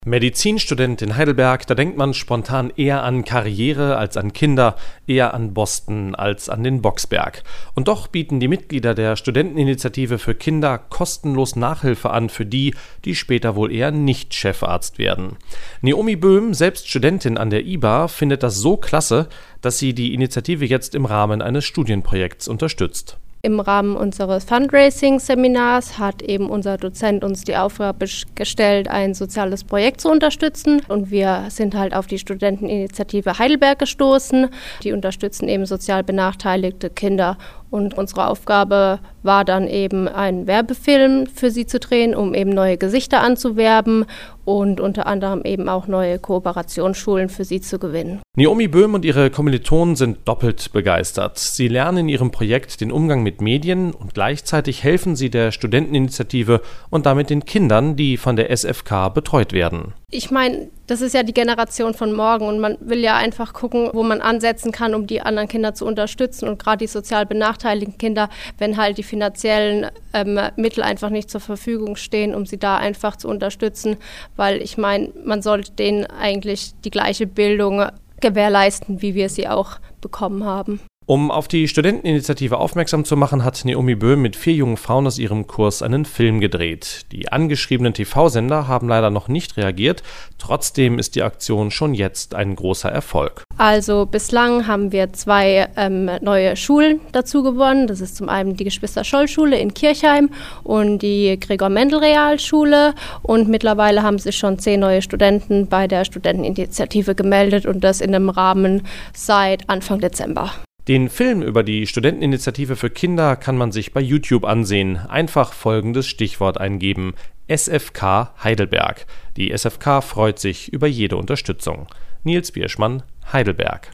Medizinstudent in Heidelberg, da denkt man spontan eher an Karriere als an Kinder, eher an Boston als an den Boxberg. Und doch bieten die Mitglieder der Studenteninitiative für Kinder kostenlos Nachhilfe an für die, die später wohl eher nicht Chefarzt werden. Naomi Böhm, selbst Studentin an der IBA, findet das so klasse, dass sie die Initiative jetzt im Rahmen eines Studienprojekts unterstützt. Im Rahmen unseres Fundraising-Seminars hat eben unser Dozent uns die Aufgabe gestellt, ein soziales Projekt zu unterstützen. Und wir sind halt auf die Studenteninitiative Heidelberg gestoßen. Die unterstützen eben sozial benachteiligte Kinder. Und unsere Aufgabe war dann eben, einen Werbefilm für sie zu drehen, um eben neue Gesichter anzuwerben und unter anderem eben auch neue Kooperationsschulen für sie zu gewinnen. Naomi Böhm und ihre Kommilitonen sind doppelt begeistert. Sie lernen in ihrem Projekt den Umgang mit Medien und gleichzeitig helfen sie der Studenteninitiative und damit den Kindern, die von der SFK betreut werden. Ich meine, das ist ja die Generation von morgen und man will ja einfach gucken, wo man ansetzen kann, um die anderen Kinder zu unterstützen und gerade die sozial benachteiligten Kinder, wenn halt die finanziellen Mittel einfach nicht zur Verfügung stehen, um sie da einfach zu unterstützen, weil ich meine, man sollte denen eigentlich die gleiche Bildung gewährleisten, wie wir sie auch bekommen haben. Um auf die Studenteninitiative aufmerksam zu machen, hat Naomi Böhm mit 4 jungen Frauen aus ihrem Kurs einen Film gedreht. Die angeschriebenen TV-Sender haben leider noch nicht reagiert. Trotzdem ist die Aktion schon jetzt ein großer Erfolg. Also bislang haben wir 2 neue Schulen dazu gewonnen. Das ist zum einen die Geschwister-Scholl-Schule in Kirchheim und die Gregor-Mendel-Realschule. Und mittlerweile haben sich schon 10 neue Studenten bei der Studenteninitiative gemeldet und das in einem Rahmen seit Anfang Dezember. Den Film über die Studenteninitiative für Kinder kann man sich bei YouTube ansehen. Einfach folgendes Stichwort eingeben: SFK Heidelberg. Die SFK freut sich über jede Unterstützung. Nils Bierschmann, Heidelberg.